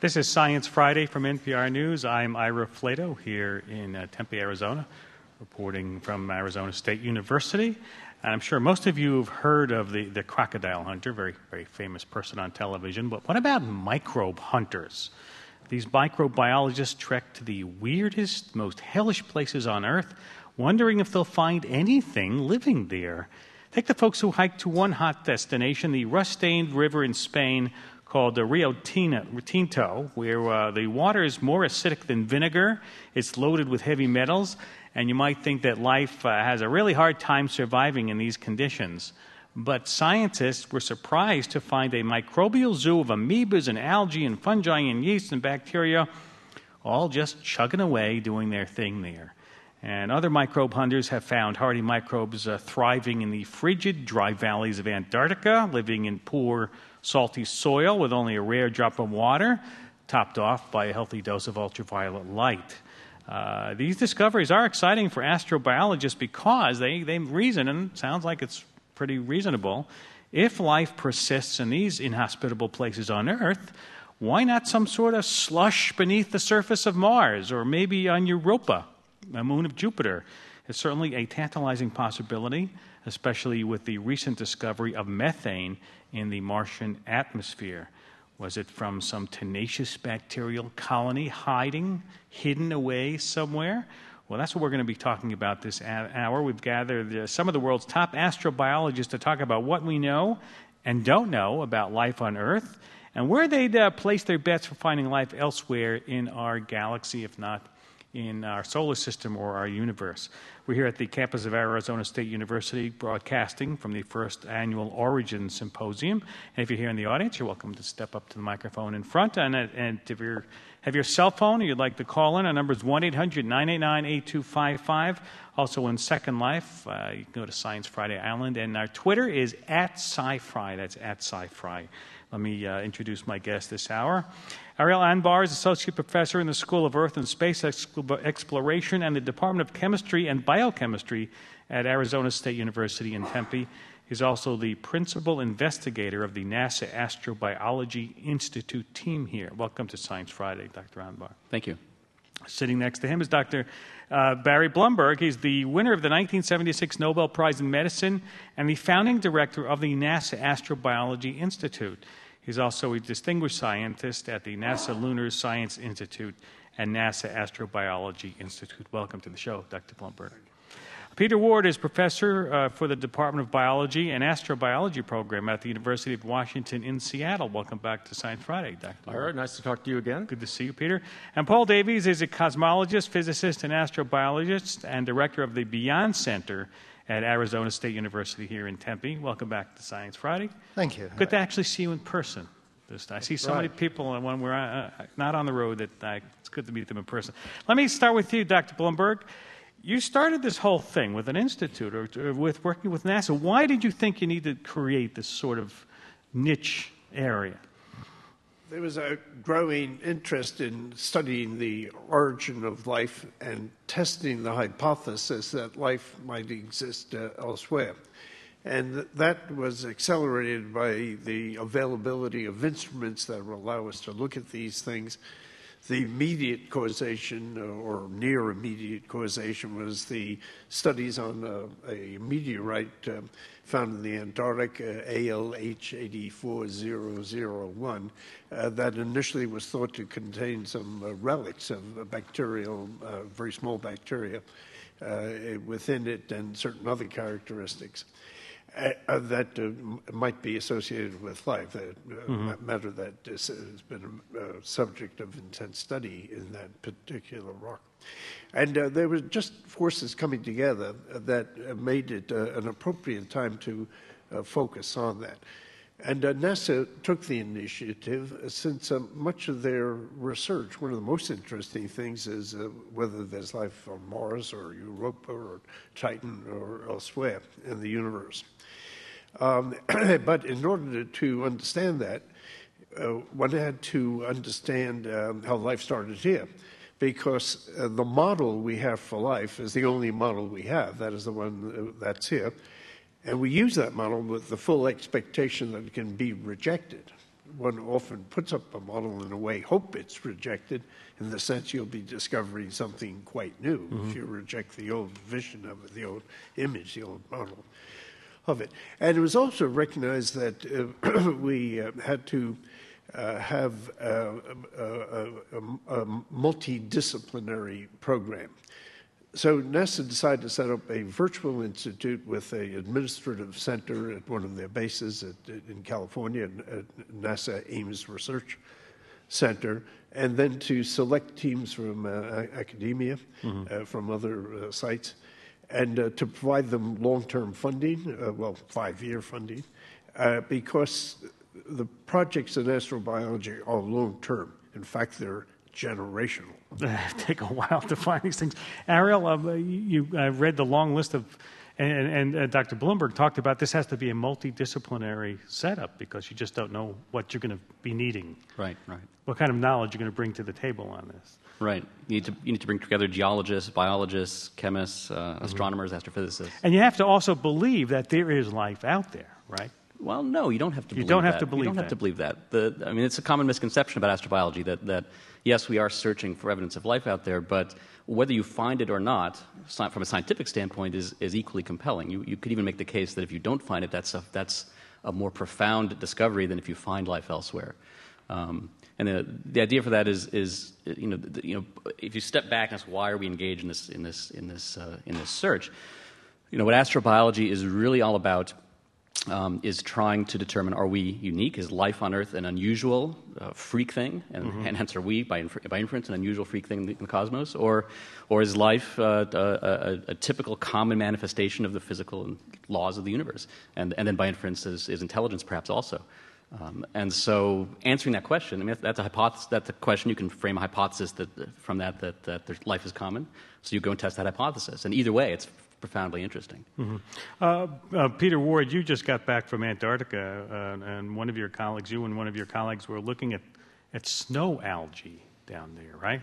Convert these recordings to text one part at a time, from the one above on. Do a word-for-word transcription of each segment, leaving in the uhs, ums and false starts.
This is Science Friday from N P R News. I'm Ira Flato here in uh, Tempe, Arizona, reporting from Arizona State University. And I'm sure most of you have heard of the, the crocodile hunter, very, very famous person on television. But what about microbe hunters? These microbiologists trek to the weirdest, most hellish places on Earth, wondering if they'll find anything living there. Take the folks who hiked to one hot destination, the rust-stained river in Spain called the Rio Tinto, where uh, the water is more acidic than vinegar. It's loaded with heavy metals, and you might think that life uh, has a really hard time surviving in these conditions. But scientists were surprised to find a microbial zoo of amoebas and algae and fungi and yeast and bacteria all just chugging away doing their thing there. And other microbe hunters have found hardy microbes uh, thriving in the frigid, dry valleys of Antarctica, living in poor, salty soil with only a rare drop of water, topped off by a healthy dose of ultraviolet light. Uh, these discoveries are exciting for astrobiologists because they, they reason, and it sounds like it's pretty reasonable, if life persists in these inhospitable places on Earth, why not some sort of slush beneath the surface of Mars, or maybe on Europa, a moon of Jupiter? It's certainly a tantalizing possibility, especially with the recent discovery of methane in the Martian atmosphere. Was it from some tenacious bacterial colony hiding, hidden away somewhere? Well, that's what we're going to be talking about this hour. We've gathered uh, some of the world's top astrobiologists to talk about what we know and don't know about life on Earth, and where they'd uh, place their bets for finding life elsewhere in our galaxy, if not in our solar system or our universe. We're here at the campus of Arizona State University, broadcasting from the first annual Origin Symposium. And if you're here in the audience, you're welcome to step up to the microphone in front. And, and if you have your cell phone or you'd like to call in, our number is one eight hundred nine eight nine eight two five five. Also in Second Life, uh, you can go to Science Friday Island. And our Twitter is at SciFri. That's at SciFri. Let me uh, introduce my guest this hour. Ariel Anbar is Associate Professor in the School of Earth and Space Exploration and the Department of Chemistry and Biochemistry at Arizona State University in Tempe. He's also the Principal Investigator of the NASA Astrobiology Institute team here. Welcome to Science Friday, Doctor Anbar. Thank you. Sitting next to him is Doctor Uh, Barry Blumberg. He's the winner of the nineteen seventy-six Nobel Prize in Medicine and the founding director of the NASA Astrobiology Institute. He's also a distinguished scientist at the NASA Lunar Science Institute and NASA Astrobiology Institute. Welcome to the show, Doctor Blumberg. Peter Ward is professor uh, for the Department of Biology and Astrobiology program at the University of Washington in Seattle. Welcome back to Science Friday, Doctor All right, nice to talk to you again. Good to see you, Peter. And Paul Davies is a cosmologist, physicist, and astrobiologist, and director of the Beyond Center at Arizona State University here in Tempe. Welcome back to Science Friday. Thank you. Good to actually see you in person. This, I see so right. many people when we're uh, not on the road that I, it's good to meet them in person. Let me start with you, Doctor Blumberg. You started this whole thing with an institute or, or with working with NASA. Why did you think you needed to create this sort of niche area? There was a growing interest in studying the origin of life and testing the hypothesis that life might exist uh, elsewhere. And th- that was accelerated by the availability of instruments that will allow us to look at these things. The immediate causation, or near immediate causation, was the studies on uh, a meteorite uh, found in the Antarctic, uh, A L H eight four zero zero one, uh, that initially was thought to contain some uh, relics of uh, bacterial, uh, very small bacteria uh, within it and certain other characteristics. Uh, that uh, m- might be associated with life, a uh, mm-hmm. matter that is, has been a uh, subject of intense study in that particular rock. And uh, there were just forces coming together that uh, made it uh, an appropriate time to uh, focus on that. And uh, NASA took the initiative uh, since uh, much of their research, one of the most interesting things is uh, whether there's life on Mars or Europa or Titan or elsewhere in the universe. Um, but in order to, to understand that, uh, one had to understand um, how life started here, because uh, the model we have for life is the only model we have. That is the one uh, that's here. And we use that model with the full expectation that it can be rejected. one often puts up a model in a way, hope it's rejected, in the sense you'll be discovering something quite new mm-hmm. if you reject the old vision of it, the old image, the old model of it. And it was also recognized that uh, we uh, had to uh, have a, a, a, a multidisciplinary program. So NASA decided to set up a virtual institute with an administrative center at one of their bases at, in California, at NASA Ames Research Center, and then to select teams from uh, academia, mm-hmm. uh, from other uh, sites, and uh, to provide them long-term funding, uh, well, five-year funding, uh, because the projects in astrobiology are long-term. In fact, they're generational. Take a while to find these things. Ariel, uh, you uh, read the long list of, and, and uh, Doctor Bloomberg talked about this has to be a multidisciplinary setup because you just don't know what you're going to be needing. Right, right. What kind of knowledge you're going to bring to the table on this. Right. You need to, you need to bring together geologists, biologists, chemists, uh, mm-hmm. astronomers, astrophysicists. And you have to also believe that there is life out there, right? Well, no, you don't have to you believe don't have that. To believe you don't that. have to believe that. The, I mean, it's a common misconception about astrobiology that, that, yes, we are searching for evidence of life out there, but whether you find it or not, from a scientific standpoint, is, is equally compelling. You, you could even make the case that if you don't find it, that's a, that's a more profound discovery than if you find life elsewhere. Um, and the, the idea for that is, is you know, the, you know, if you step back and ask why are we engaged in this, in this, in this, uh, in this search, you know, what astrobiology is really all about Um, is trying to determine, are we unique? Is life on Earth an unusual uh, freak thing? And, mm-hmm. and hence are we, by, infer- by inference, an unusual freak thing in the, in the cosmos? Or, or is life uh, a, a, a typical common manifestation of the physical laws of the universe? And, and then by inference is, is intelligence perhaps also. Um, and so answering that question, I mean, that's a hypothesis, that's a question you can frame a hypothesis that, from that, that, that life is common. So you go and test that hypothesis. And either way, it's profoundly interesting. Mm-hmm. Uh, uh, Peter Ward, you just got back from Antarctica, uh, and one of your colleagues, you and one of your colleagues were looking at, at snow algae down there, right?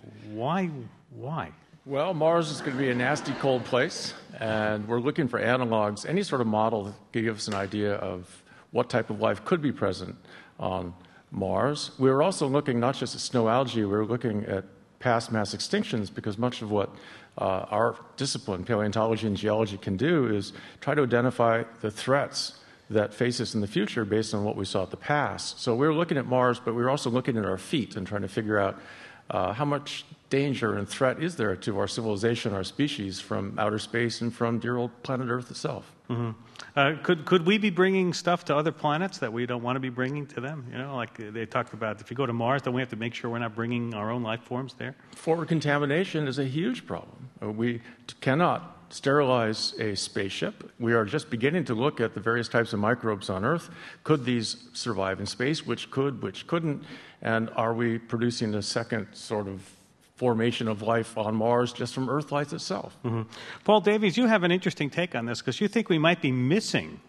Why? Why? Well, Mars is going to be a nasty cold place, and we're looking for analogs, any sort of model that could give us an idea of what type of life could be present on Mars. We were also looking not just at snow algae, we were looking at past mass extinctions, because much of what uh, our discipline, paleontology and geology, can do is try to identify the threats that face us in the future based on what we saw at the past. So we were looking at Mars, but we were also looking at our feet and trying to figure out uh, how much danger and threat is there to our civilization, our species, from outer space and from dear old planet Earth itself. Mm-hmm. Uh, could could we be bringing stuff to other planets that we don't want to be bringing to them? You know, like they talked about, if you go to Mars, don't we have to make sure we're not bringing our own life forms there? Forward contamination is a huge problem. Uh, we cannot sterilize a spaceship. We are just beginning to look at the various types of microbes on Earth. Could these survive in space? Which could, which couldn't? And are we producing a second sort of formation of life on Mars just from Earth life itself? Mm-hmm. Paul Davies, you have an interesting take on this because you think we might be missing,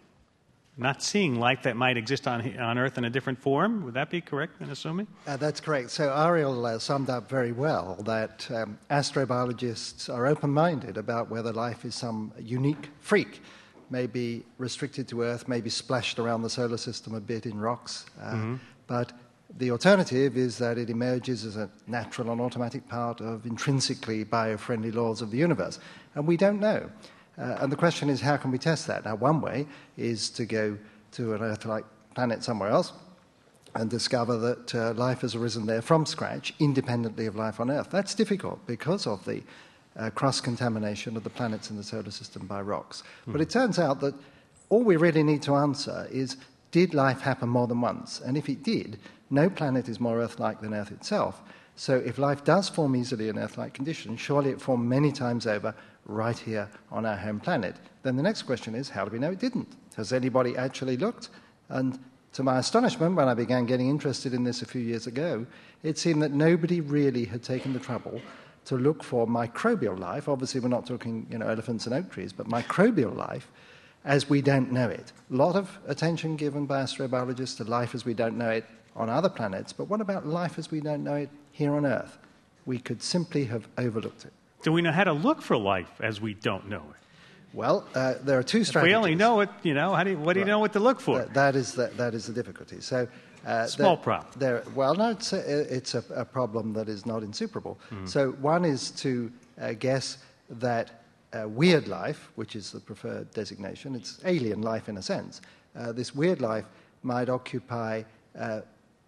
not seeing life that might exist on on Earth in a different form. Would that be correct in assuming? Uh, that's correct. So Ariel uh, summed up very well that um, astrobiologists are open-minded about whether life is some unique freak, maybe restricted to Earth, maybe splashed around the solar system a bit in rocks, uh, mm-hmm. but the alternative is that it emerges as a natural and automatic part of intrinsically bio-friendly laws of the universe. And we don't know. Uh, and the question is, how can we test that? Now, one way is to go to an Earth-like planet somewhere else and discover that uh, life has arisen there from scratch, independently of life on Earth. That's difficult because of the uh, cross-contamination of the planets in the solar system by rocks. Mm. But it turns out that all we really need to answer is, did life happen more than once? And if it did, no planet is more Earth-like than Earth itself. So if life does form easily in Earth-like conditions, surely it formed many times over right here on our home planet. Then the next question is, how do we know it didn't? Has anybody actually looked? And to my astonishment, when I began getting interested in this a few years ago, it seemed that nobody really had taken the trouble to look for microbial life. Obviously, we're not talking, you know, elephants and oak trees, but microbial life as we don't know it. A lot of attention given by astrobiologists to life as we don't know it on other planets, but what about life as we don't know it here on Earth? We could simply have overlooked it. Do we know how to look for life as we don't know it? Well, uh, there are two If strategies. we only know it, you know, how do you, what do you Right. know what to look for? That, that, is the, that is the difficulty. So Uh, Small there- problem. there- well, no, it's a, it's a, a problem that is not insuperable. So one is to uh, guess that uh, weird life, which is the preferred designation, it's alien life in a sense, uh, this weird life might occupy uh,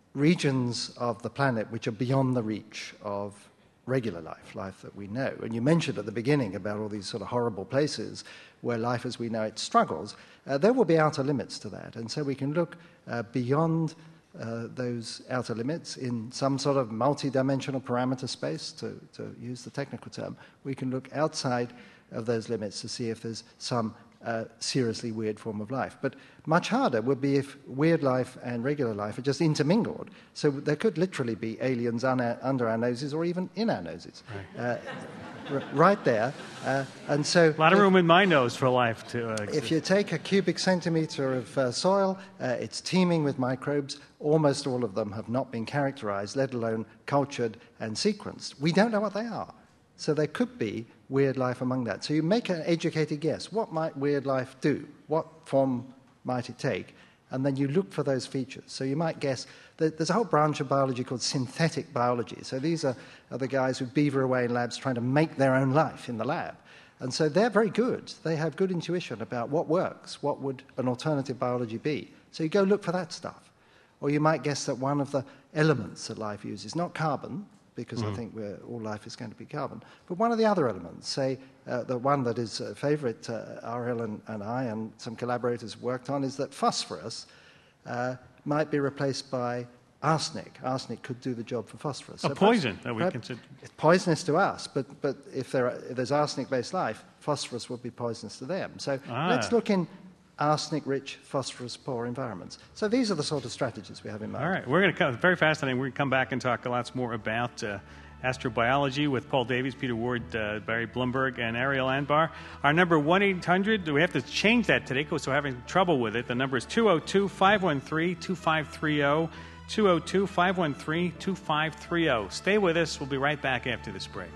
regions of the planet which are beyond the reach of regular life, life that we know. And you mentioned at the beginning about all these sort of horrible places where life as we know it struggles. Uh, there will be outer limits to that. And so we can look uh, beyond uh, those outer limits in some sort of multi-dimensional parameter space, to, to use the technical term. We can look outside of those limits to see if there's some uh, seriously weird form of life. But much harder would be if weird life and regular life are just intermingled. So there could literally be aliens un- under our noses or even in our noses. Right, uh, r- right there. Uh, and so A lot of if- room in my nose for life to uh, exist. if you take a cubic centimeter of uh, soil, uh, it's teeming with microbes. Almost all of them have not been characterized, let alone cultured and sequenced. We don't know what they are. So there could be weird life among that. So you make an educated guess. What might weird life do? What form might it take? And then you look for those features. So you might guess that there's a whole branch of biology called synthetic biology. So these are, are the guys who beaver away in labs trying to make their own life in the lab. And so they're very good. They have good intuition about what works, what would an alternative biology be. So you go look for that stuff. Or you might guess that one of the elements that life uses, not carbon, because mm. I think we're, all life is going to be carbon, but one of the other elements, say uh, the one that is a favourite uh, Ariel and, and I and some collaborators worked on is that phosphorus uh, might be replaced by arsenic. Arsenic could do the job for phosphorus. A So poison perhaps- that we perhaps consider. It's poisonous to us, but, but if, there are, if there's arsenic-based life, phosphorus would be poisonous to them. So Ah. let's look in arsenic-rich, phosphorus-poor environments. So these are the sort of strategies we have in mind. All right, we're going to come very fascinating. We're going to come back and talk lots more about uh, astrobiology with Paul Davies, Peter Ward, uh, Barry Blumberg, and Ariel Anbar. Our number one eight hundred, we have to change that today because we're having trouble with it. The number is two oh two, five one three, two five three oh, two oh two, five one three, two five three oh. Stay with us. We'll be right back after this break.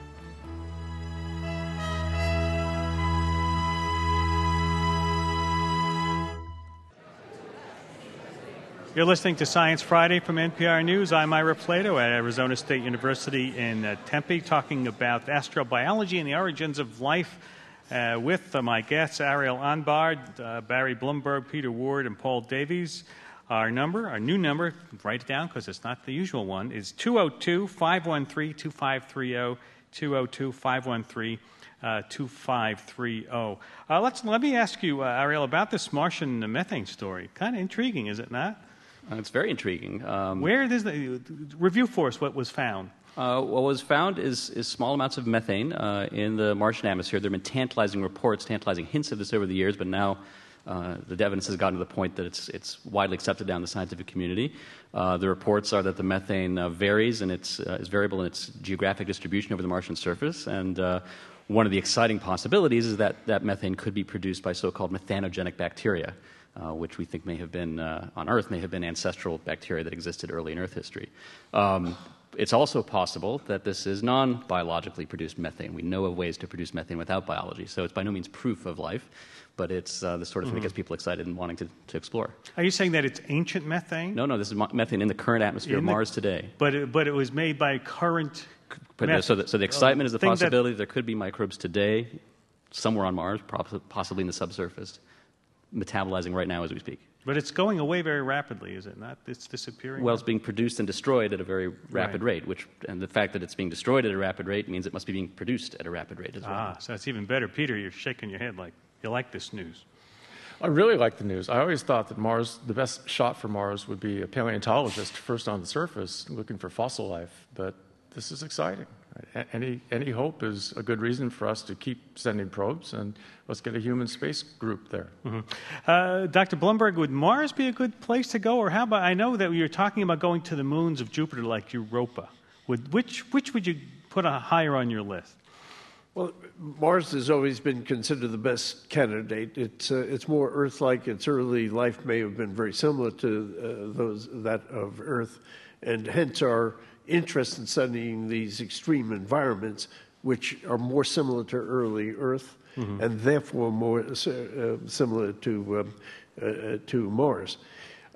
You're listening to Science Friday from N P R News. I'm Ira Plato at Arizona State University in uh, Tempe, talking about astrobiology and the origins of life uh, with uh, my guests, Ariel Anbar, uh, Barry Blumberg, Peter Ward, and Paul Davies. Our number, our new number, write it down because it's not the usual one, is two oh two, five one three, two five three oh, two oh two, five one three, two five three oh. Uh, let's, let me ask you, uh, Ariel, about this Martian methane story. Kind of intriguing, is it not? Uh, it's very intriguing. Um, Where is the review for us what was found? Uh, what was found is, is small amounts of methane uh, in the Martian atmosphere. There have been tantalizing reports, tantalizing hints of this over the years, but now uh, the evidence has gotten to the point that it's, it's widely accepted down in the scientific community. Uh, the reports are that the methane uh, varies and it's, uh, is variable in its geographic distribution over the Martian surface. And uh, one of the exciting possibilities is that that methane could be produced by so-called methanogenic bacteria. Uh, which we think may have been, uh, on Earth, may have been ancestral bacteria that existed early in Earth history. Um, it's also possible that this is non-biologically produced methane. We know of ways to produce methane without biology, so it's by no means proof of life, but it's uh, the sort of thing that gets people excited and wanting to, to explore. Are you saying that it's ancient methane? No, no, this is mo- methane in the current atmosphere In of the- Mars today. But it, but it was made by current But, meth- so, the, so the excitement is the thing that- possibility that there could be microbes today, somewhere on Mars, prob- possibly in the subsurface, metabolizing right now as we speak. But it's going away very rapidly, is it not? It's disappearing? Well, it's being produced and destroyed at a very rapid Right. rate, which, and the fact that it's being destroyed at a rapid rate means it must be being produced at a rapid rate as well. Ah, so that's even better. Peter, you're shaking your head like you like this news. I really like the news. I always thought that Mars, the best shot for Mars would be a paleontologist first on the surface looking for fossil life, but this is exciting. A- Any, any hope is a good reason for us to keep sending probes, and let's get a human space group there. Mm-hmm. Uh, Doctor Blumberg, would Mars be a good place to go? Or how about, I know that you're talking about going to the moons of Jupiter like Europa. Would, which, which would you put a higher on your list? Well, Mars has always been considered the best candidate. It's uh, it's more Earth-like. Its early life may have been very similar to uh, those that of Earth, and hence our interest in studying these extreme environments, which are more similar to early Earth, mm-hmm. and therefore more uh, similar to um, uh, to Mars.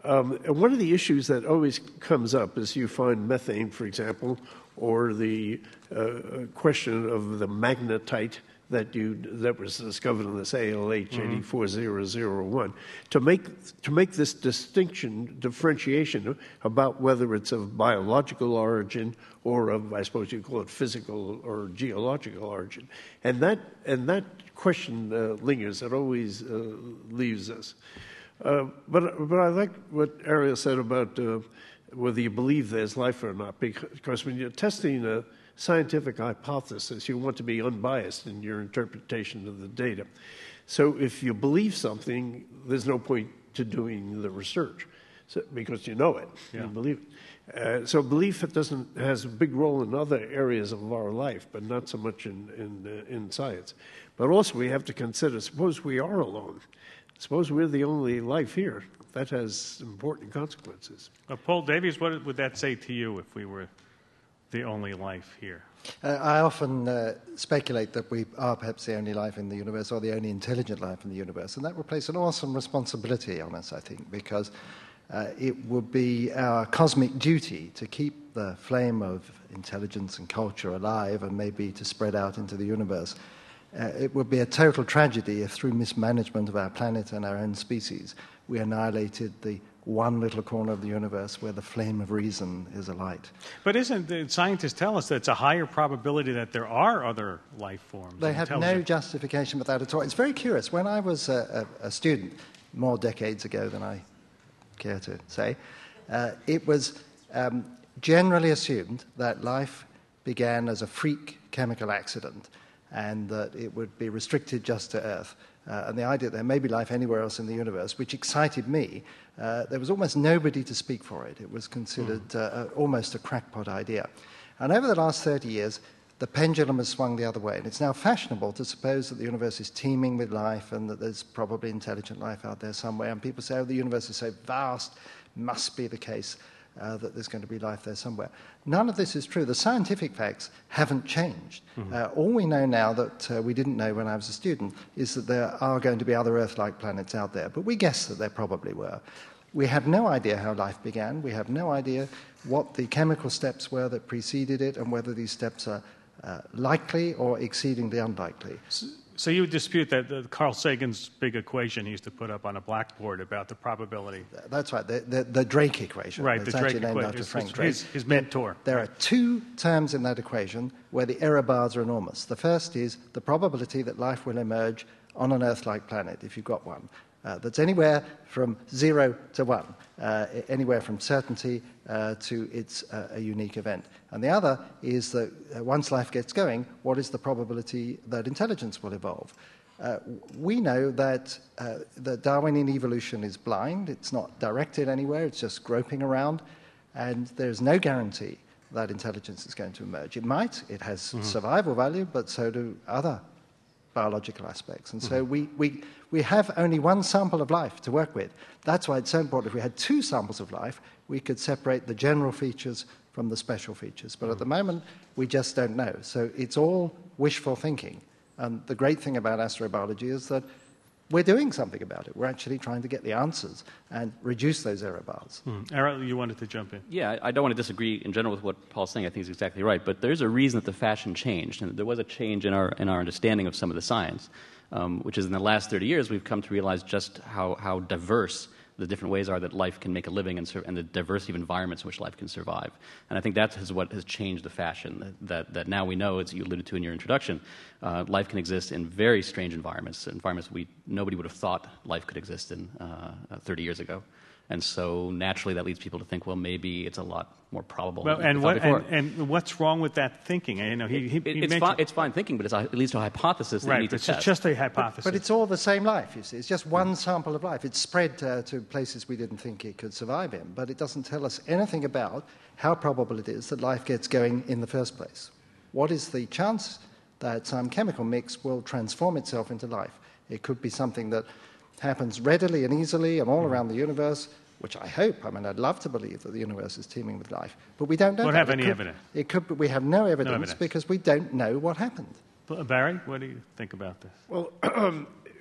Um, and one of the issues that always comes up is you find methane, for example, or the uh, question of the magnetite that you that was discovered in this A L H eight four zero zero one. To make to make this distinction, differentiation about whether it's of biological origin or of, I suppose you call it physical or geological origin, and that and that question uh, lingers. It always uh, leaves us. Uh, but but I like what Ariel said about uh, whether you believe there's life or not, because when you're testing a scientific hypothesis, you want to be unbiased in your interpretation of the data. So if you believe something, there's no point to doing the research, so, because you know it, yeah. you believe it. Uh, so belief it doesn't has a big role in other areas of our life, but not so much in in, uh, in science. But also we have to consider: suppose we are alone. Suppose we're the only life here. That has important consequences. Uh, Paul Davies, what would that say to you if we were the only life here? Uh, I often uh, speculate that we are perhaps the only life in the universe, or the only intelligent life in the universe, and that would place an awesome responsibility on us, I think, because uh, it would be our cosmic duty to keep the flame of intelligence and culture alive, and maybe to spread out into the universe. Uh, it would be a total tragedy if, through mismanagement of our planet and our own species, we annihilated the one little corner of the universe where the flame of reason is alight. But isn't the scientists tell us that it's a higher probability that there are other life forms? They have no justification for that at all. It's very curious. When I was a, a, a student, more decades ago than I care to say, uh, it was um, generally assumed that life began as a freak chemical accident, and that it would be restricted just to Earth. Uh, and the idea that there may be life anywhere else in the universe, which excited me, uh, there was almost nobody to speak for it. It was considered mm. uh, almost a crackpot idea. And over the last thirty years, the pendulum has swung the other way. And it's now fashionable to suppose that the universe is teeming with life and that there's probably intelligent life out there somewhere. And people say, oh, the universe is so vast, must be the case uh, that there's going to be life there somewhere. None of this is true. The scientific facts haven't changed. Mm-hmm. Uh, all we know now that uh, we didn't know when I was a student is that there are going to be other Earth-like planets out there, but we guess that there probably were. We have no idea how life began. We have no idea what the chemical steps were that preceded it and whether these steps are uh, likely or exceedingly unlikely. So, so you would dispute that uh, Carl Sagan's big equation he used to put up on a blackboard about the probability? That's right, the, the, the Drake equation. Right, it's the Drake named equation. After His, Frank Drake. His, his mentor. There, there are two terms in that equation where the error bars are enormous. The first is the probability that life will emerge on an Earth-like planet, if you've got one. Uh, that's anywhere from zero to one, uh, anywhere from certainty uh, to it's uh, a unique event. And the other is that uh, once life gets going, what is the probability that intelligence will evolve? Uh, we know that uh, the Darwinian evolution is blind. It's not directed anywhere. It's just groping around. And there's no guarantee that intelligence is going to emerge. It might. It has mm-hmm. survival value, but so do other biological aspects. And so mm-hmm. we, we, we have only one sample of life to work with. That's why it's so important. If we had two samples of life, we could separate the general features from the special features. But mm-hmm. at the moment, we just don't know. So it's all wishful thinking. And the great thing about astrobiology is that we're doing something about it. We're actually trying to get the answers and reduce those error bars. Mm. Ariel, you wanted to jump in. Yeah, I don't want to disagree in general with what Paul's saying. I think he's exactly right. But there's a reason that the fashion changed, and there was a change in our in our understanding of some of the science, um, which is in the last thirty years we've come to realize just how, how diverse the different ways are that life can make a living and, sur- and the diversity of environments in which life can survive. And I think that is what has changed the fashion, that, that, that now we know, as you alluded to in your introduction, uh, life can exist in very strange environments, environments we nobody would have thought life could exist in uh, thirty years ago. And so naturally that leads people to think, well, maybe it's a lot more probable. Well, and, what, and, and what's wrong with that thinking? You know, he, he, it, he it's, mentioned... fine, it's fine thinking, but it's a, it leads to a hypothesis that right, you need to it's test. just a hypothesis. But, but it's all the same life, you see. It's just one sample of life. It's spread uh, to places we didn't think it could survive in, but it doesn't tell us anything about how probable it is that life gets going in the first place. What is the chance that some chemical mix will transform itself into life? It could be something that happens readily and easily and all mm. around the universe, which I hope, I mean, I'd love to believe that the universe is teeming with life, but we don't know. We don't that. have any it could, evidence. It could, we have no evidence, no evidence because we don't know what happened. Barry, what do you think about this? Well, um,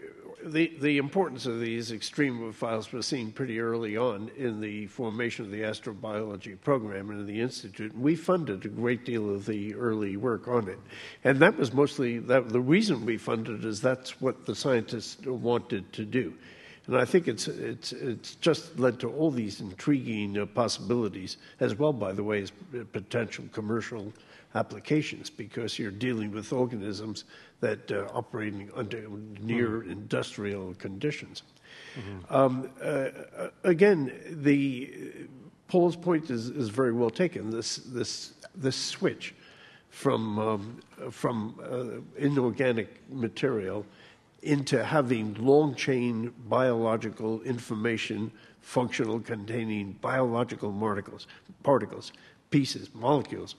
the, the importance of these extremophiles was seen pretty early on in the formation of the astrobiology program and in the Institute. And we funded a great deal of the early work on it. And that was mostly, that, the reason we funded is that's what the scientists wanted to do. And I think it's, it's, it's just led to all these intriguing uh, possibilities, as well, by the way, as potential commercial applications, because you're dealing with organisms that uh, operating under near mm. industrial conditions. Mm-hmm. Um, uh, again, the Paul's point is, is very well taken. This this this switch from um, from uh, inorganic material into having long chain biological information, functional, containing biological particles, particles, pieces, molecules.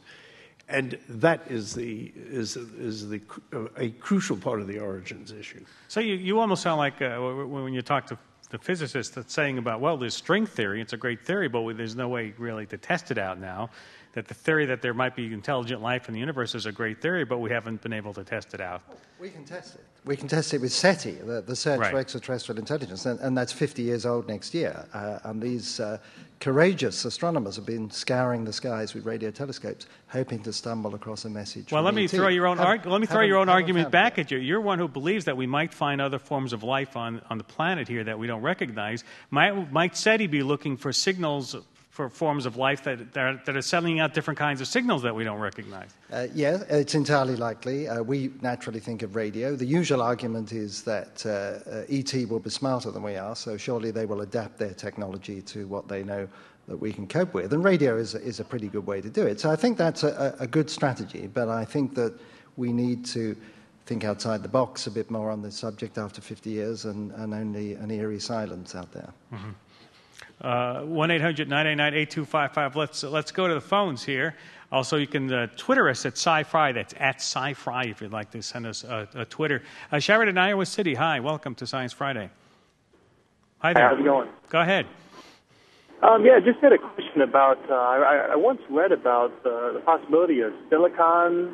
And that is the is is the uh, a crucial part of the origins issue. So you, you almost sound like uh, when you talk to the physicists that's saying about, well, there's string theory, it's a great theory, but there's no way really to test it out now. That the theory that there might be intelligent life in the universe is a great theory, but we haven't been able to test it out. We can test it. We can test it with SETI, the, the Search right. for Extraterrestrial Intelligence, and, and that's fifty years old next year. Uh, and these uh, courageous astronomers have been scouring the skies with radio telescopes, hoping to stumble across a message. Well, let me, throw your own arg- let me throw your own argument back that. at you. You're one who believes that we might find other forms of life on, on the planet here that we don't recognize. Might, might SETI be looking for signals for forms of life that, that, are, that are sending out different kinds of signals that we don't recognize? Uh, yeah, it's entirely likely. Uh, we naturally think of radio. The usual argument is that uh, uh, E T will be smarter than we are, so surely they will adapt their technology to what they know that we can cope with. And radio is, is a pretty good way to do it. So I think that's a, a good strategy, but I think that we need to think outside the box a bit more on this subject after fifty years and, and only an eerie silence out there. Mm-hmm. Uh, one eight hundred nine eight nine eight two five five. Let's, uh, let's go to the phones here. Also, you can uh, Twitter us at SciFri. That's at SciFri if you'd like to send us a, a Twitter. Uh, Sherrod in Iowa City, hi. Welcome to Science Friday. Hi there. Hi, how's it going? Go ahead. Um, yeah, just had a question about, uh, I, I once read about uh, the possibility of silicon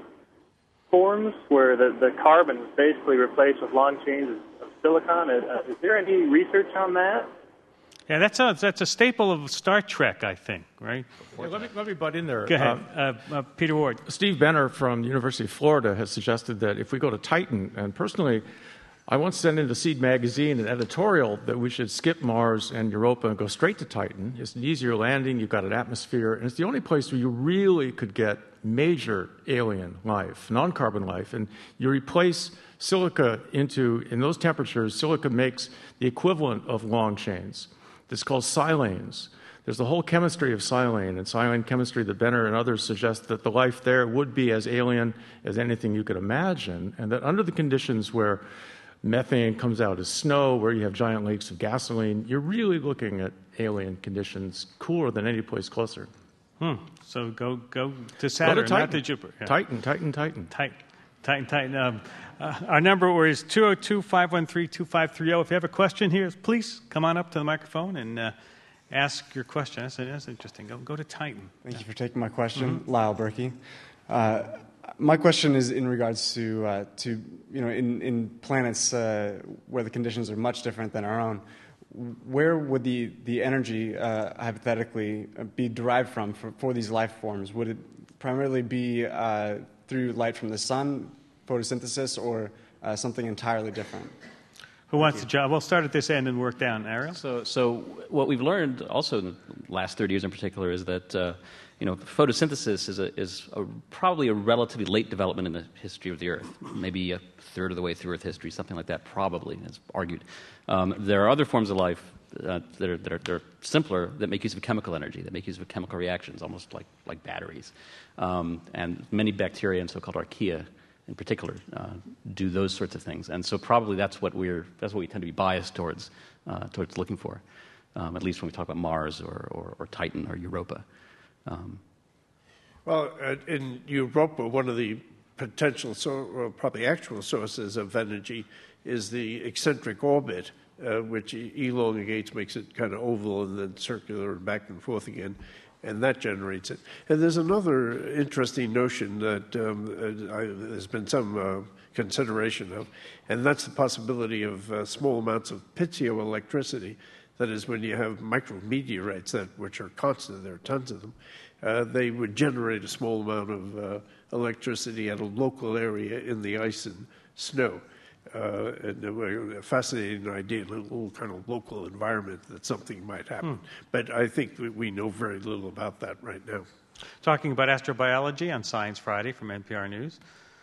forms where the, the carbon is basically replaced with long chains of, of silicon. Uh, is there any research on that? Yeah, that's a, that's a staple of Star Trek, I think, right? Yeah, let me let me butt in there. Go ahead, Um, uh, uh, Peter Ward. Steve Benner from the University of Florida has suggested that if we go to Titan, and personally, I once sent into Seed Magazine an editorial that we should skip Mars and Europa and go straight to Titan. It's an easier landing, you've got an atmosphere, and it's the only place where you really could get major alien life, non-carbon life, and you replace silica into, in those temperatures, silica makes the equivalent of long chains. It's called silanes. There's the whole chemistry of silane and silane chemistry that Benner and others suggest that the life there would be as alien as anything you could imagine, and that under the conditions where methane comes out as snow, where you have giant lakes of gasoline, you're really looking at alien conditions cooler than any place closer. Hmm. So go go to Saturn, go to Titan. not to Jupiter. Yeah. Titan, Titan, Titan. Titan, Titan, Titan. Um, uh, our number is two oh two, five one three, two five three oh. If you have a question here, please come on up to the microphone and uh, ask your question. That's, that's interesting. Go, go to Titan. Thank you for taking my question, Mm-hmm. Lyle Berkey. Uh, my question is in regards to, uh, to you know, in, in planets uh, where the conditions are much different than our own, where would the, the energy uh, hypothetically be derived from for, for these life forms? Would it primarily be uh, through light from the sun, photosynthesis, or uh, something entirely different? Who wants to jump? We'll start at this end and work down. Ariel? So, so what we've learned also in the last thirty years in particular is that uh, you know, photosynthesis is, a, is a, probably a relatively late development in the history of the Earth, maybe a third of the way through Earth history, something like that, probably, as argued. Um, there are other forms of life uh, that, are, that, are, that are simpler, that make use of chemical energy, that make use of chemical reactions, almost like, like batteries. Um, and many bacteria and so-called archaea, in particular, uh, do those sorts of things. And so probably that's what we're that's what we tend to be biased towards uh, towards looking for, um, at least when we talk about Mars or, or, or Titan or Europa. Um, well, uh, in Europa, one of the potential, so, or probably actual sources of energy is the eccentric orbit, uh, which elongates, makes it kind of oval and then circular and back and forth again. and that generates it. And there's another interesting notion that um, uh, I, there's been some uh, consideration of, and that's the possibility of uh, small amounts of piezoelectricity. That is, when you have micrometeorites, that which are constant, there are tons of them, uh, they would generate a small amount of uh, electricity at a local area in the ice and snow. Uh, and a fascinating idea, a little kind of local environment that something might happen. Hmm. But I think we know very little about that right now. Talking about astrobiology on Science Friday from N P R News.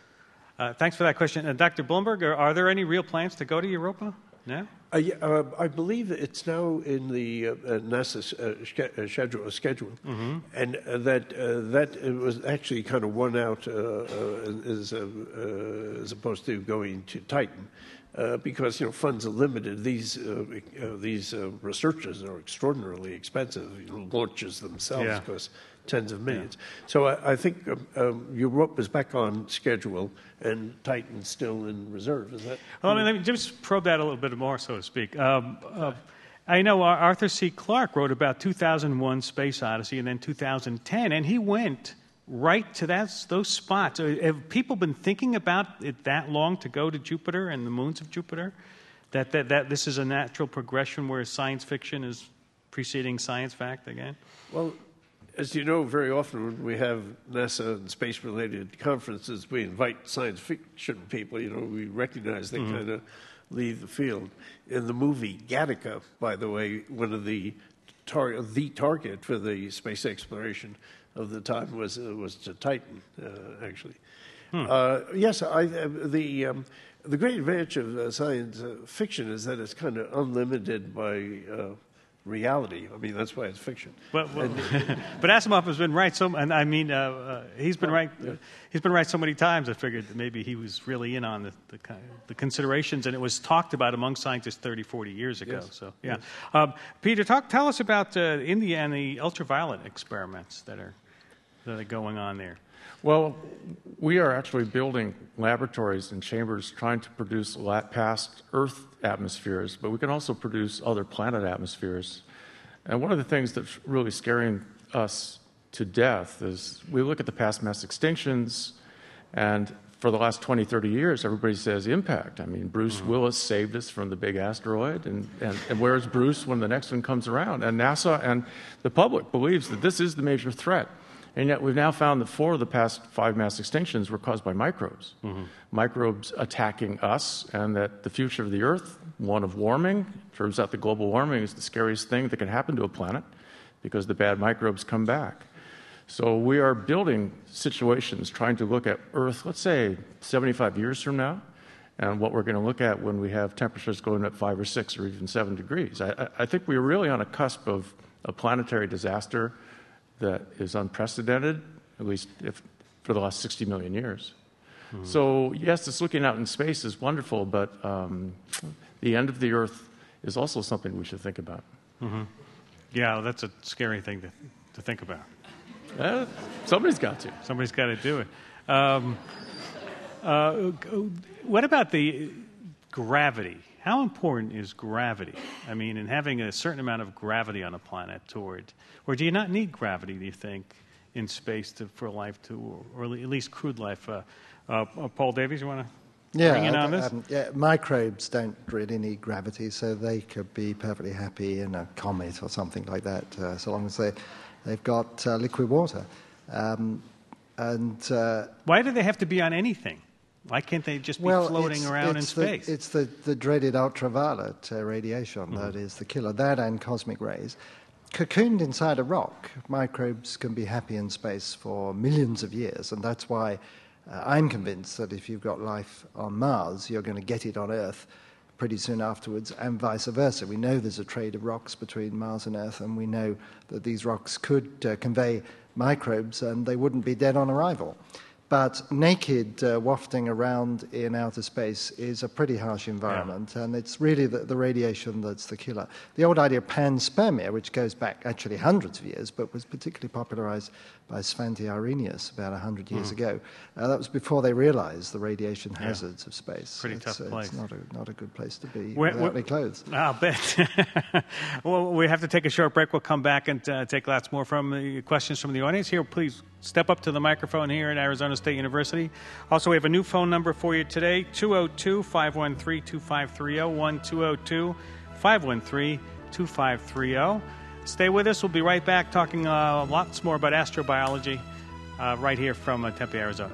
Uh, thanks for that question. Uh, Doctor Blumberg, are, are there any real plans to go to Europa now? Uh, yeah, uh, I believe it's now in the uh, NASA uh, schedule, schedule. Mm-hmm. and uh, that uh, that it was actually kind of won out uh, uh, as, uh, uh, as opposed to going to Titan, uh, because you know funds are limited. These uh, uh, these uh, researchers are extraordinarily expensive. You know, launches themselves yeah. cost tens of millions. Yeah. So I, I think um, um, Europa is back on schedule, and Titan's still in reserve. Is that? Well, let me just probe that a little bit more, so to speak. Um, uh, I know Arthur C. Clarke wrote about two thousand one Space Odyssey and then two thousand ten, and he went right to that, those spots. Have people been thinking about it that long to go to Jupiter and the moons of Jupiter? That, that, that this is a natural progression where science fiction is preceding science fact again? Well, as you know, very often when we have NASA and space-related conferences, we invite science fiction people. You know, we recognize they mm-hmm. kind of leave the field. In the movie Gattaca, by the way, one of the tar- the target for the space exploration of the time was uh, was to Titan, uh, actually. Hmm. Uh, yes, I, uh, the um, the great advantage of uh, science uh, fiction is that it's kind of unlimited by Uh, reality. I mean, that's why it's fiction. Well, well, but Asimov has been right. So, and I mean, uh, uh, he's been right. Uh, he's been right so many times. I figured that maybe he was really in on the, the, the considerations, and it was talked about among scientists thirty, forty years ago. Yes. So, yeah. Yes. Um, Peter, talk. Tell us about uh, India and the ultraviolet experiments that are that are going on there. Well, we are actually building laboratories and chambers trying to produce past Earth atmospheres, but we can also produce other planet atmospheres. And one of the things that's really scaring us to death is we look at the past mass extinctions, and for the last twenty, thirty years, everybody says impact. I mean, Bruce mm-hmm. Willis saved us from the big asteroid, and, and, and where is Bruce when the next one comes around? And NASA and the public believes that this is the major threat. And yet we've now found that four of the past five mass extinctions were caused by microbes. Mm-hmm. Microbes attacking us, and that the future of the Earth, one of warming, turns out that global warming is the scariest thing that can happen to a planet because the bad microbes come back. So we are building situations trying to look at Earth, let's say seventy-five years from now, and what we're going to look at when we have temperatures going up five or six or even seven degrees. I, I think we're really on a cusp of a planetary disaster that is unprecedented, at least if, for the last sixty million years. Mm-hmm. So, yes, it's looking out in space is wonderful, but um, the end of the Earth is also something we should think about. Mm-hmm. Yeah, that's a scary thing to, to think about. Uh, somebody's got to. Somebody's got to do it. Um, uh, what about the gravity? How important is gravity? I mean, in having a certain amount of gravity on a planet toward, or do you not need gravity, do you think, in space to, for life to, or, or at least crude life? Uh, uh, Paul Davies, you want to yeah, bring in on this? Um, yeah, microbes don't really need gravity, so they could be perfectly happy in a comet or something like that, uh, so long as they, they've got uh, liquid water. Um, and uh, Why do they have to be on anything? Why can't they just be well, floating it's, around it's in the, space? It's the, the dreaded ultraviolet uh, radiation mm-hmm. that is the killer, that and cosmic rays. Cocooned inside a rock, microbes can be happy in space for millions of years, and that's why uh, I'm convinced that if you've got life on Mars, you're going to get it on Earth pretty soon afterwards, and vice versa. We know there's a trade of rocks between Mars and Earth, and we know that these rocks could uh, convey microbes, and they wouldn't be dead on arrival. But naked uh, wafting around in outer space is a pretty harsh environment, yeah. and it's really the, the radiation that's the killer. The old idea of panspermia, which goes back actually hundreds of years, but was particularly popularized by Svante Arrhenius about one hundred years mm. ago, uh, that was before they realized the radiation hazards yeah. of space. Pretty it's, tough uh, place. It's not a, not a good place to be we're, without we're, any clothes. I'll bet. Well, we have to take a short break. We'll come back and uh, take lots more from the questions from the audience. Here, please step up to the microphone here at Arizona State University. Also, we have a new phone number for you today, two oh two, five one three, two five three oh, one two oh two, five one three, two five three oh. Stay with us. We'll be right back talking uh, lots more about astrobiology uh, right here from uh, Tempe, Arizona.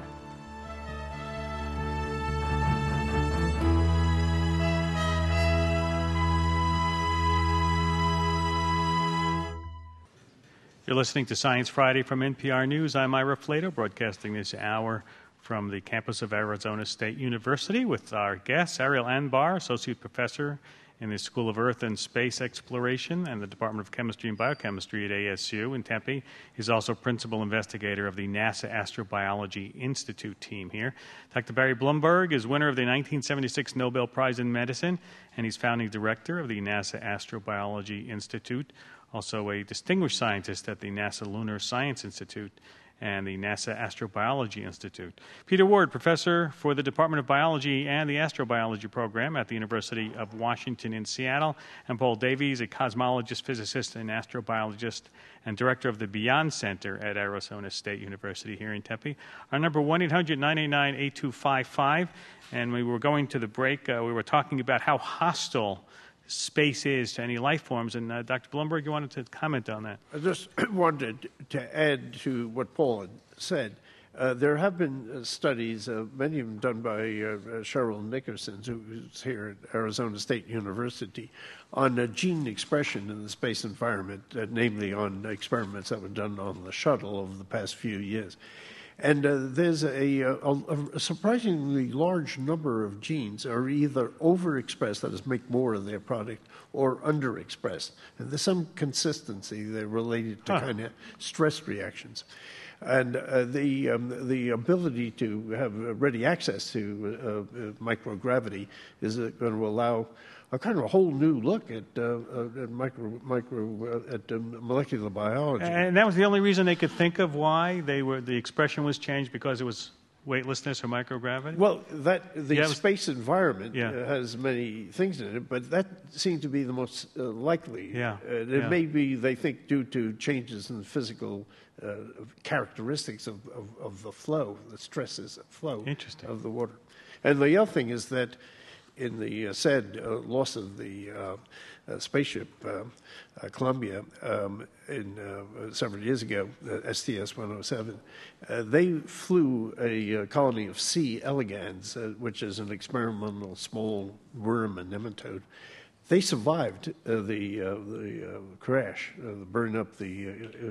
You're listening to Science Friday from N P R News. I'm Ira Flato, broadcasting this hour from the campus of Arizona State University with our guest, Ariel Anbar, Associate Professor in the School of Earth and Space Exploration and the Department of Chemistry and Biochemistry at A S U in Tempe. He's also Principal Investigator of the NASA Astrobiology Institute team here. Doctor Barry Blumberg is winner of the nineteen seventy-six Nobel Prize in Medicine, and he's founding director of the NASA Astrobiology Institute. Also a distinguished scientist at the NASA Lunar Science Institute and the NASA Astrobiology Institute. Peter Ward, professor for the Department of Biology and the Astrobiology program at the University of Washington in Seattle. And Paul Davies, a cosmologist, physicist, and astrobiologist, and director of the Beyond Center at Arizona State University here in Tempe. Our number, one eight hundred, nine eight nine, eight two five five. And we were going to the break. Uh, we were talking about how hostile space is to any life forms. And uh, Doctor Blumberg, you wanted to comment on that. I just wanted to add to what Paul had said. Uh, there have been uh, studies, uh, many of them done by uh, Cheryl Nickerson, who's here at Arizona State University, on uh, gene expression in the space environment, uh, namely on experiments that were done on the shuttle over the past few years. And uh, there's a, a, a surprisingly large number of genes are either overexpressed, that is, make more of their product, or underexpressed. And there's some consistency. They're related to huh. kind of stress reactions. And uh, the um, the ability to have ready access to uh, uh, microgravity is uh, going to allow a kind of a whole new look at, uh, uh, at micro, micro uh, at um, molecular biology. And that was the only reason they could think of why they were the expression was changed, because it was weightlessness or microgravity? Well, that the yeah, space environment yeah. uh, has many things in it, but that seemed to be the most uh, likely. Yeah. Uh, it yeah. may be, they think, due to changes in the physical uh, characteristics of, of, of the flow, the stresses of flow Interesting. of the water. And the other thing is that in the uh, said uh, loss of the uh, uh, spaceship uh, uh, Columbia um, in uh, several years ago, uh, S T S one oh seven, uh, they flew a uh, colony of C. elegans, uh, which is an experimental small worm and nematode. They survived uh, the uh, the uh, crash, uh, the burn up, the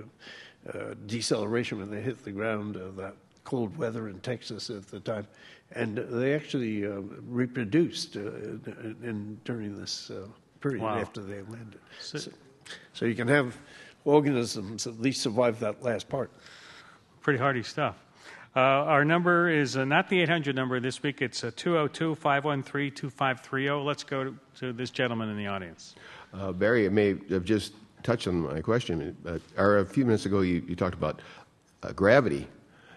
uh, uh, deceleration when they hit the ground, uh, that cold weather in Texas at the time. And they actually uh, reproduced uh, in, in, during this uh, period wow. after they landed. So, so, so you can have organisms at least survive that last part. Pretty hardy stuff. Uh, our number is uh, not the eight hundred number this week. It's uh, two oh two, five one three, two five three oh. Let's go to, to this gentleman in the audience. Uh, Barry, I may have just touched on my question. Uh, or a few minutes ago, you, you talked about uh, gravity.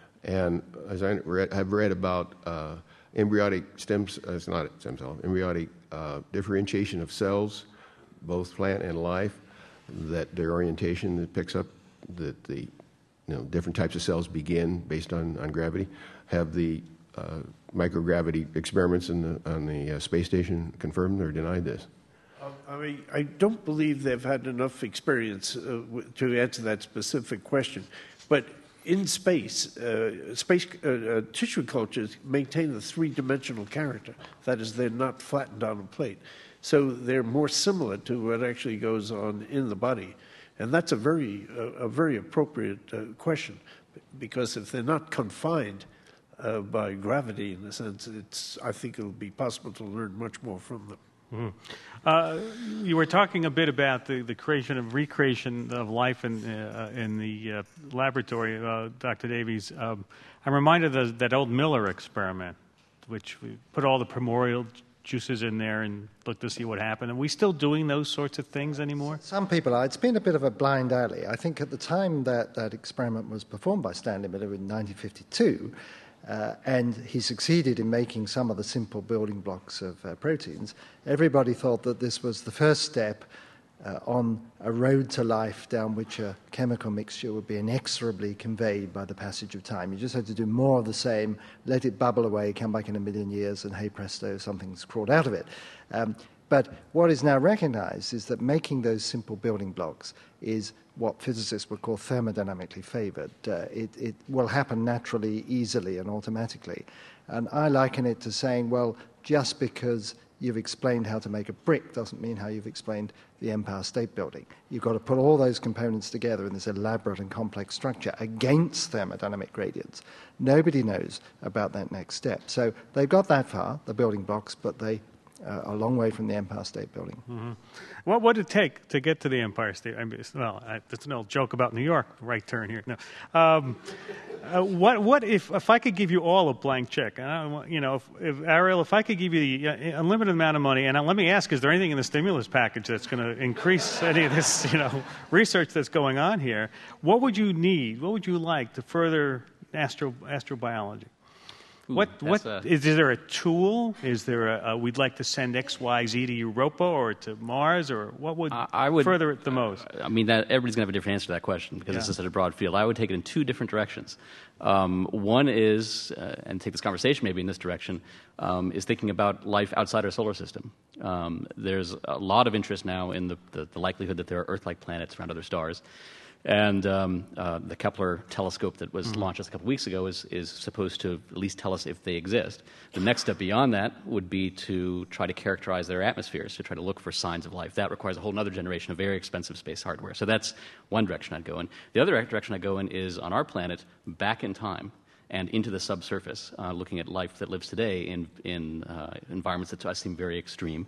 And as I read, have read about uh, embryonic stem, uh, it's not stem cell, embryonic uh, differentiation of cells, both plant and life, that their orientation that picks up, that the you know different types of cells begin based on, on gravity. Have the uh, microgravity experiments in the, on the uh, space station confirmed or denied this? Um, I mean, I don't believe they've had enough experience uh, w- to answer that specific question, but in space, uh, space uh, uh, tissue cultures maintain the three-dimensional character. That is, they're not flattened on a plate. So they're more similar to what actually goes on in the body. And that's a very, uh, a very appropriate uh, question, because if they're not confined uh, by gravity, in a sense, it's, I think it'll be possible to learn much more from them. Mm-hmm. Uh, you were talking a bit about the, the creation of recreation of life in, uh, in the uh, laboratory, uh, Doctor Davies. Um, I'm reminded of that old Miller experiment, which we put all the primordial juices in there and looked to see what happened. Are we still doing those sorts of things anymore? Some people are. It's been a bit of a blind alley. I think at the time that that experiment was performed by Stanley Miller in nineteen fifty-two, Uh, and he succeeded in making some of the simple building blocks of uh, proteins, everybody thought that this was the first step uh, on a road to life down which a chemical mixture would be inexorably conveyed by the passage of time. You just had to do more of the same, let it bubble away, come back in a million years, and hey presto, something's crawled out of it. Um, but what is now recognized is that making those simple building blocks is what physicists would call thermodynamically favored. Uh, it, it will happen naturally, easily, and automatically. And I liken it to saying, well, just because you've explained how to make a brick doesn't mean how you've explained the Empire State Building. You've got to put all those components together in this elaborate and complex structure against thermodynamic gradients. Nobody knows about that next step. So they've got that far, the building blocks, but they Uh, a long way from the Empire State Building. Mm-hmm. What would it take to get to the Empire State? I mean, well, I, it's an old joke about New York. Right turn here. No. Um, uh, what? What if if I could give you all a blank check? And I, you know, if, if Ariel, if I could give you the uh, unlimited amount of money, and uh, let me ask: is there anything in the stimulus package that's going to increase any of this, you know, research that's going on here? What would you need? What would you like to further astro astrobiology? Ooh, what what a, is, is there a tool? Is there a, a we'd like to send X, Y, Z to Europa or to Mars, or what would, I, I would further it the most? I mean, that everybody's going to have a different answer to that question because Yeah. this is such a broad field. I would take it in two different directions. Um, one is, uh, and take this conversation maybe in this direction, um, is thinking about life outside our solar system. Um, there's a lot of interest now in the, the, the likelihood that there are Earth-like planets around other stars. And um, uh, the Kepler telescope that was mm-hmm. launched just a couple weeks ago is, is supposed to at least tell us if they exist. The next step beyond that would be to try to characterize their atmospheres, to try to look for signs of life. That requires a whole other generation of very expensive space hardware. So that's one direction I'd go in. The other direction I'd go in is on our planet, back in time and into the subsurface, uh, looking at life that lives today in, in uh, environments that to us seem very extreme.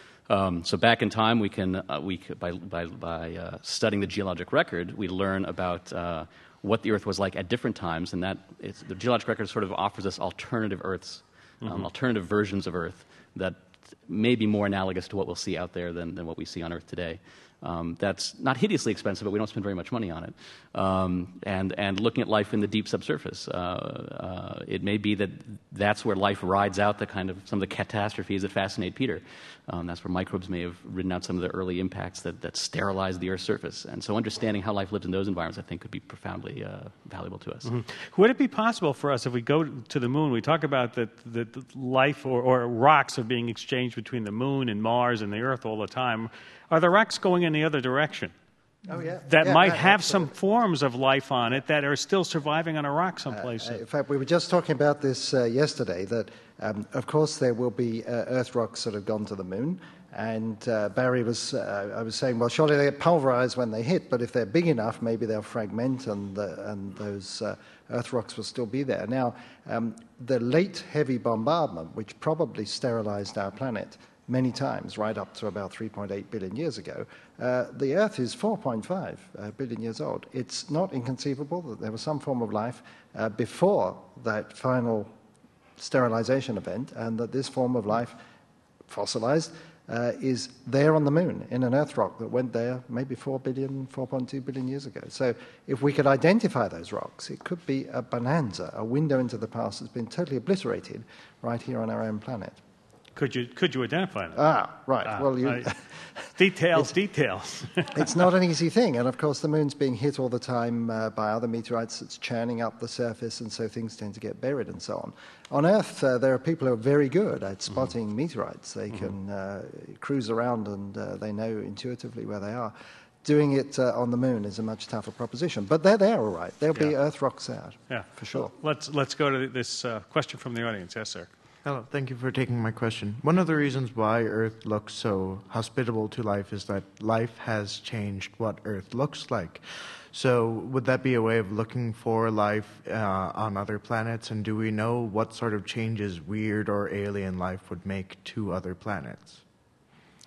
Um, so back in time, we can, uh, we could, by, by, by uh, studying the geologic record, we learn about uh, what the Earth was like at different times, and that it's, the geologic record sort of offers us alternative Earths, um, mm-hmm. alternative versions of Earth that may be more analogous to what we'll see out there than, than what we see on Earth today. Um, that's not hideously expensive, but we don't spend very much money on it. Um, and, and looking at life in the deep subsurface, uh, uh, it may be that that's where life rides out the kind of some of the catastrophes that fascinate Peter. Um, that's where microbes may have ridden out some of the early impacts that, that sterilize the Earth's surface. And so understanding how life lives in those environments, I think, could be profoundly uh, valuable to us. Mm-hmm. Would it be possible for us, if we go to the moon, we talk about that, that life or, or rocks are being exchanged between the moon and Mars and the Earth all the time. Are the rocks going in the other direction? Oh, yeah. That yeah, might yeah, have absolutely. some forms of life on it that are still surviving on a rock someplace. Uh, in fact, we were just talking about this uh, yesterday, that, um, of course, there will be uh, Earth rocks that have gone to the moon. And uh, Barry was, uh, I was saying, well, surely they get pulverized when they hit, but if they're big enough, maybe they'll fragment and, uh, and those uh, Earth rocks will still be there. Now, um, the late heavy bombardment, which probably sterilized our planet many times, right up to about three point eight billion years ago, uh, the Earth is four point five uh, billion years old. It's not inconceivable that there was some form of life uh, before that final sterilization event, and that this form of life, fossilized, uh, is there on the moon in an Earth rock that went there maybe four billion, four point two billion years ago. So if we could identify those rocks, it could be a bonanza, a window into the past that's been totally obliterated right here on our own planet. Could you could you identify them? Ah, right. Ah, well, you, uh, details, details. It's not an easy thing, and of course the moon's being hit all the time uh, by other meteorites. It's churning up the surface, and so things tend to get buried and so on. On Earth, uh, there are people who are very good at spotting mm-hmm. meteorites. They mm-hmm. can uh, cruise around, and uh, they know intuitively where they are. Doing it uh, on the moon is a much tougher proposition, but they're there, all right. There'll yeah. be Earth rocks out, yeah, for sure. Let's let's go to this uh, question from the audience. Yes, sir. Hello, thank you for taking my question. One of the reasons why Earth looks so hospitable to life is that life has changed what Earth looks like. So would that be a way of looking for life uh, on other planets? And do we know what sort of changes weird or alien life would make to other planets?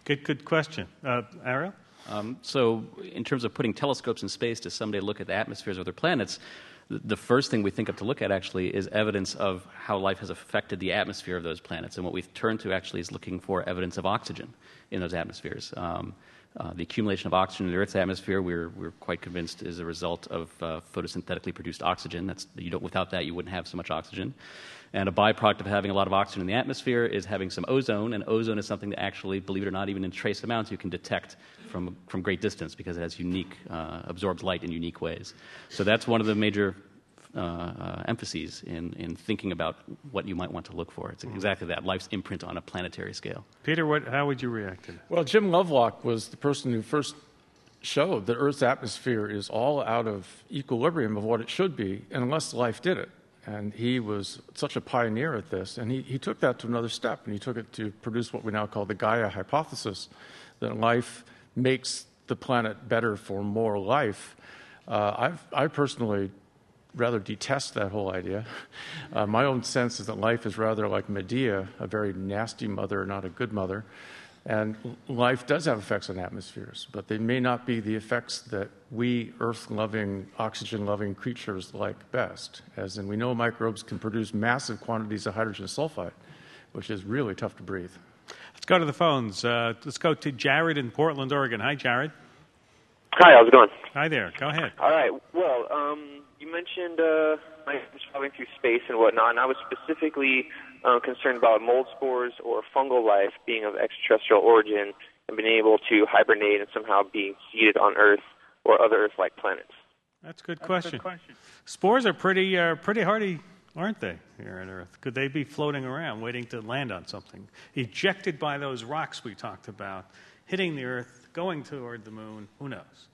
Good, good question. Uh, Ariel? Um, so in terms of putting telescopes in space to someday look at the atmospheres of other planets, the first thing we think of to look at actually is evidence of how life has affected the atmosphere of those planets. And what we've turned to actually is looking for evidence of oxygen in those atmospheres. Um, uh, the accumulation of oxygen in the Earth's atmosphere, we're, we're quite convinced, is a result of uh, photosynthetically produced oxygen. That's, you don't, without that, you wouldn't have so much oxygen. And a byproduct of having a lot of oxygen in the atmosphere is having some ozone, and ozone is something that actually, believe it or not, even in trace amounts, you can detect from, from great distance because it has unique, uh, absorbs light in unique ways. So that's one of the major uh, uh, emphases in, in thinking about what you might want to look for. It's exactly that, life's imprint on a planetary scale. Peter, what, how would you react to that? Well, Jim Lovelock was the person who first showed that Earth's atmosphere is all out of equilibrium of what it should be unless life did it. And he was such a pioneer at this, and he, he took that to another step, and he took it to produce what we now call the Gaia hypothesis, that life makes the planet better for more life. Uh, I've, I personally rather detest that whole idea. Uh, my own sense is that life is rather like Medea, a very nasty mother, not a good mother. And life does have effects on atmospheres, but they may not be the effects that we Earth-loving, oxygen-loving creatures like best. As in, we know microbes can produce massive quantities of hydrogen sulfide, which is really tough to breathe. Let's go to the phones. Uh, let's go to Jared in Portland, Oregon. Hi, Jared. Hi, how's it going? Hi there. Go ahead. All right. Well, um, you mentioned uh, traveling through space and whatnot, and I was specifically uh, concerned about mold spores or fungal life being of extraterrestrial origin and being able to hibernate and somehow being seeded on Earth or other Earth-like planets. That's a good question. Good question. Spores are pretty, uh, pretty hardy, aren't they, here on Earth? Could they be floating around, waiting to land on something? Ejected by those rocks we talked about, hitting the Earth, going toward the moon, who knows?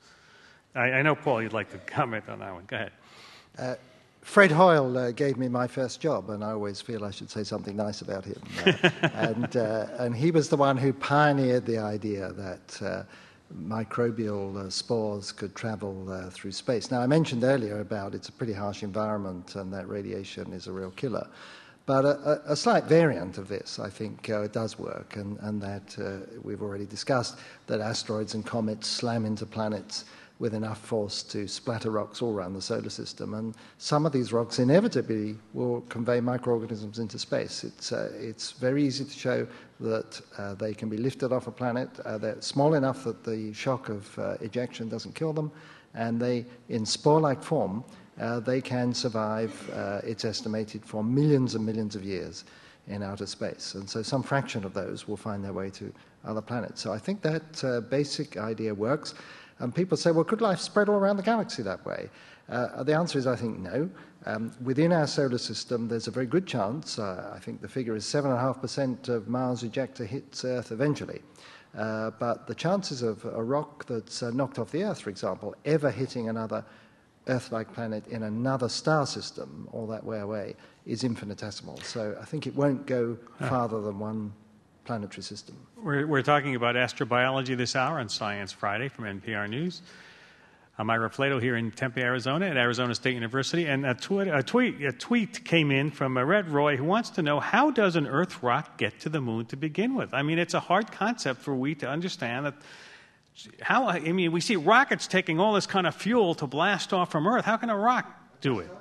I, I know, Paul, you'd like to comment on that one. Go ahead. Uh, Fred Hoyle uh, gave me my first job, and I always feel I should say something nice about him. Uh, and, uh, and he was the one who pioneered the idea that uh, microbial uh, spores could travel uh, through space. Now, I mentioned earlier about it's a pretty harsh environment and that radiation is a real killer. But a, a slight variant of this, I think, uh, does work, and, and that uh, we've already discussed, that asteroids and comets slam into planets with enough force to splatter rocks all around the solar system. And some of these rocks inevitably will convey microorganisms into space. It's, uh, it's very easy to show that uh, they can be lifted off a planet. Uh, they're small enough that the shock of uh, ejection doesn't kill them, and they, in spore-like form, uh, they can survive, uh, it's estimated, for millions and millions of years in outer space. And so some fraction of those will find their way to other planets. So I think that uh, basic idea works. And people say, well, could life spread all around the galaxy that way? Uh, the answer is, I think, no. Um, within our solar system, there's a very good chance, uh, I think the figure is seven point five percent of Mars ejecta hits Earth eventually. Uh, but the chances of a rock that's uh, knocked off the Earth, for example, ever hitting another Earth-like planet in another star system all that way away is infinitesimal. So I think it won't go farther than one planetary system. We're, we're talking about astrobiology this hour on Science Friday from N P R News. I'm Ira Flato here in Tempe, Arizona at Arizona State University, and a, twi- a, tweet, a tweet came in from uh, Red Roy who wants to know, how does an Earth rock get to the moon to begin with? I mean, it's a hard concept for we to understand that. How, I mean, we see rockets taking all this kind of fuel to blast off from Earth. How can a rock do it?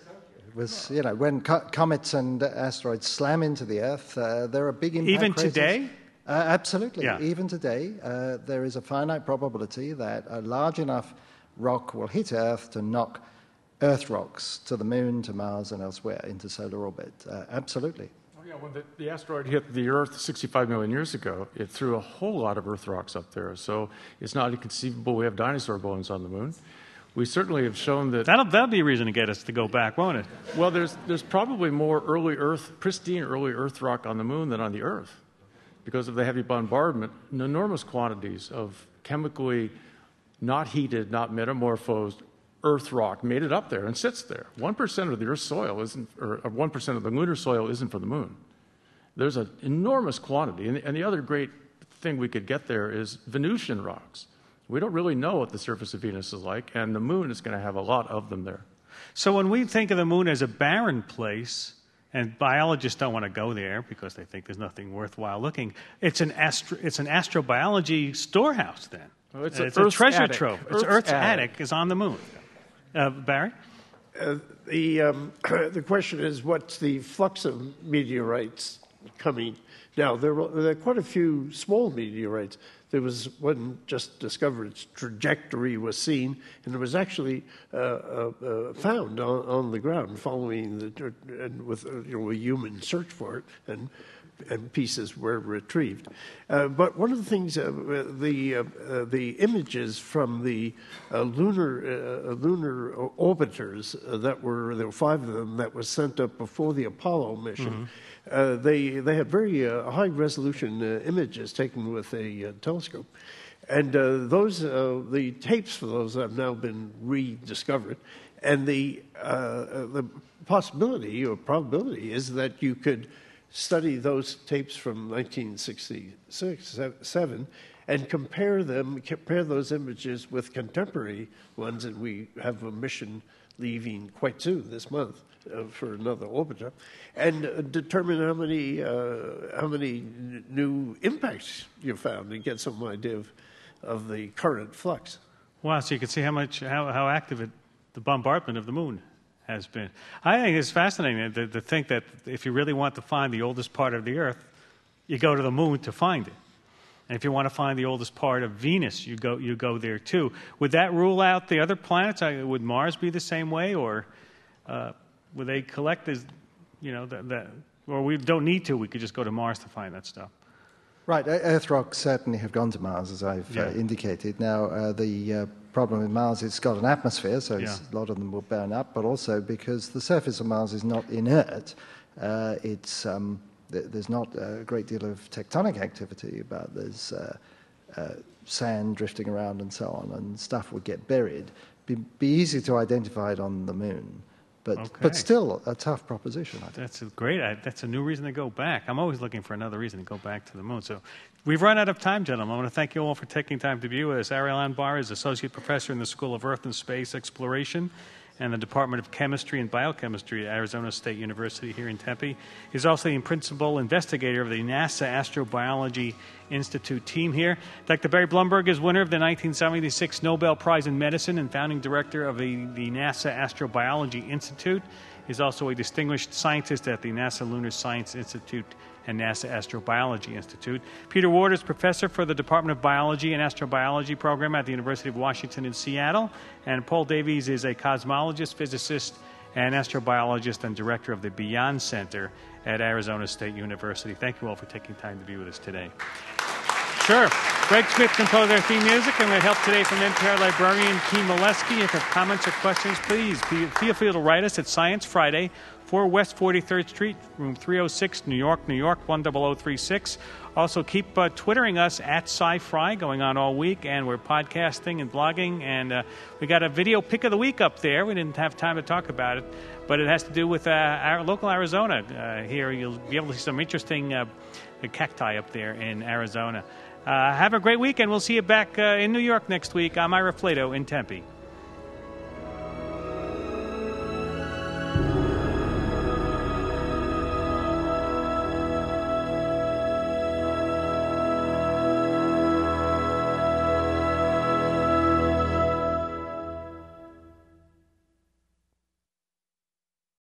It was, you know, when co- comets and asteroids slam into the Earth, uh, there are big impact Even craters. today? Uh, absolutely. Yeah. Even today, uh, there is a finite probability that a large enough rock will hit Earth to knock Earth rocks to the Moon, to Mars, and elsewhere into solar orbit. Uh, absolutely. Oh, yeah, when the, the asteroid hit the Earth sixty-five million years ago, it threw a whole lot of Earth rocks up there. So it's not inconceivable we have dinosaur bones on the Moon. We certainly have shown that... That'll, that'll be a reason to get us to go back, won't it? Well, there's, there's probably more early Earth, pristine early Earth rock on the Moon than on the Earth because of the heavy bombardment. Enormous quantities of chemically not heated, not metamorphosed Earth rock made it up there and sits there. one percent of the Earth's soil isn't, or one percent of the lunar soil isn't for the Moon. There's an enormous quantity. And, and the other great thing we could get there is Venusian rocks. We don't really know what the surface of Venus is like, and the Moon is going to have a lot of them there. So when we think of the Moon as a barren place and biologists don't want to go there because they think there's nothing worthwhile looking. It's an astro, it's an astrobiology storehouse then. Well, it's it's a, a treasure attic. trove. Earth's It's Earth's attic. attic is on the moon. Uh, Barry? Uh, the, um, the question is, what's the flux of meteorites coming? Now, there were, there are quite a few small meteorites. There was one just discovered, its trajectory was seen, and it was actually uh, uh, uh, found on, on the ground following the, and with uh, you know, a human search for it, and and pieces were retrieved. Uh, but one of the things, uh, the uh, uh, the images from the uh, lunar uh, lunar orbiters uh, that were there were five of them that were sent up before the Apollo mission. Mm-hmm. Uh, they they had very uh, high resolution uh, images taken with a uh, telescope, and uh, those uh, the tapes for those have now been rediscovered, and the uh, the possibility or probability is that you could study those tapes from nineteen sixty-six, seven, and compare them, compare those images with contemporary ones, and we have a mission leaving quite soon this month uh, for another orbiter, and uh, determine how many uh, how many n- new impacts you found, and get some idea of, of the current flux. Wow! So you can see how much how, how active it, the bombardment of the moon has been. I think it's fascinating to, to think that if you really want to find the oldest part of the Earth, you go to the moon to find it. And if you want to find the oldest part of Venus, you go you go there too. Would that rule out the other planets? Would Mars be the same way, or uh, would they collect as, you know, that, that, or we don't need to? We could just go to Mars to find that stuff. Right, Earth rocks certainly have gone to Mars, as I've yeah. uh, indicated. Now, uh, the uh, problem with Mars, it's got an atmosphere, so yeah. a lot of them will burn up, but also because the surface of Mars is not inert, uh, it's, um, th- there's not a great deal of tectonic activity, but there's uh, uh, sand drifting around and so on, and stuff would get buried. Be, be easy to identify it on the moon. But, okay. but still a tough proposition, I think. That's a great. I, that's a new reason to go back. I'm always looking for another reason to go back to the moon. So we've run out of time, gentlemen. I want to thank you all for taking time to be with us. Ariel Anbar is Associate Professor in the School of Earth and Space Exploration and the Department of Chemistry and Biochemistry at Arizona State University here in Tempe. He's also the Principal Investigator of the NASA Astrobiology Institute team here. Doctor Barry Blumberg is winner of the nineteen seventy-six Nobel Prize in Medicine and founding director of the, the NASA Astrobiology Institute. He's also a distinguished scientist at the NASA Lunar Science Institute and NASA Astrobiology Institute. Peter Ward is professor for the Department of Biology and Astrobiology program at the University of Washington in Seattle. And Paul Davies is a cosmologist, physicist, and astrobiologist and director of the Beyond Center at Arizona State University. Thank you all for taking time to be with us today. Sure. Greg Smith composed our theme music, and with help today from N P R librarian Keem Molesky. If you have comments or questions, please feel free to write us at Science Friday, four West forty-third Street, room three oh six, New York, New York, one zero zero three six. Also, keep uh, Twittering us at Sci-Fri going on all week, and we're podcasting and blogging, and uh, we got a video pick of the week up there. We didn't have time to talk about it, but it has to do with uh, our local Arizona. Uh, here, you'll be able to see some interesting uh, cacti up there in Arizona. Uh, have a great week, and we'll see you back uh, in New York next week. I'm Ira Flato in Tempe.